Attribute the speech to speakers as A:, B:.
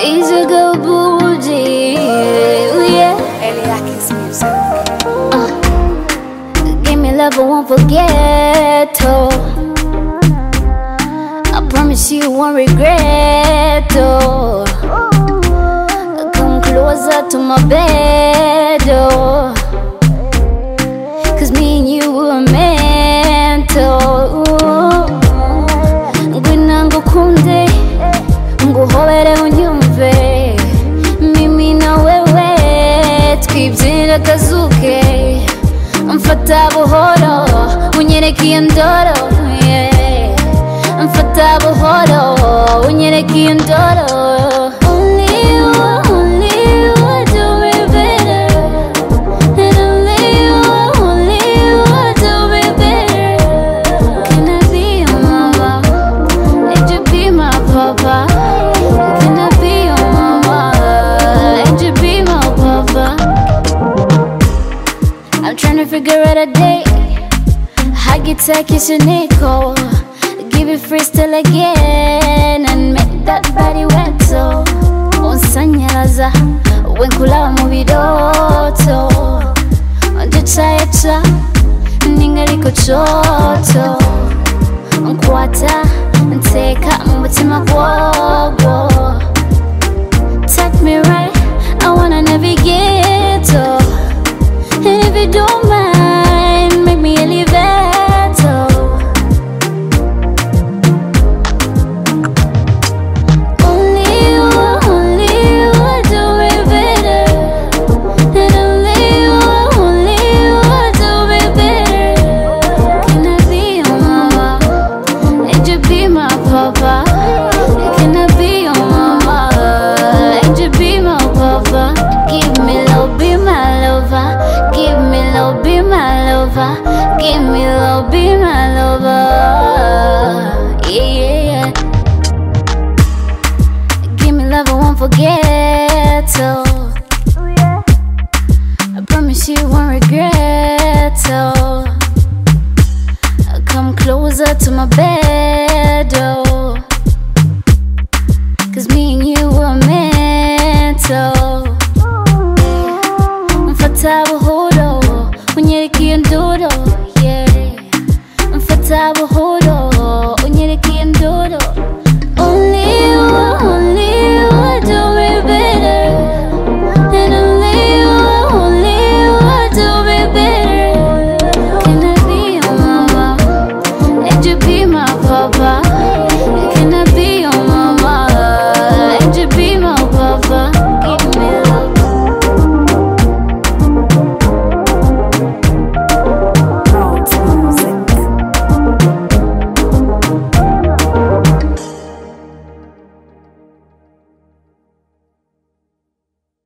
A: Easy go bougie, yeah.
B: Eliakis music.
A: Give me love I won't forget, oh. I promise you won't regret, oh. Come closer to my bed, oh. Cause me and you were meant, oh. Gwinango kunde, nguhobere unyumve. Mimi na wewe, twibyinira kazuke. Mfata buhoro, unyereke iyo ndoro, yeah. Mfata buhoro, unyereke iyo ndoro. Only you, do me better. And only you, do me better. Can I be your mama? And you be my papa? Can I be your mama? And you be my papa? I'm trying to figure out a day. I get kiss your nickel. Give it freestyle again and make that body wet so. Onsanyalaza, wenkula mu bidoto. Onduchayecha, ningaliko choto. Nkwata, nteka mu mutima gwogo. Take me right, I wanna navigate, oh. And if you don't mind, make me elevate, oh. Only you, do me better. And only you, do me better. Can I be your mama? And you be my papa? Can I be your mama? And you be my papa? Give me love, be my lover. Give me love, be my lover. Give me love, be my lover. Yeah, yeah, yeah. Give me love, I won't forget, oh. I promise you won't regret, oh. Come closer to my bed, oh. Cause me and you were meant, oh. Mfata buhoro, unyereke iyo ndoro.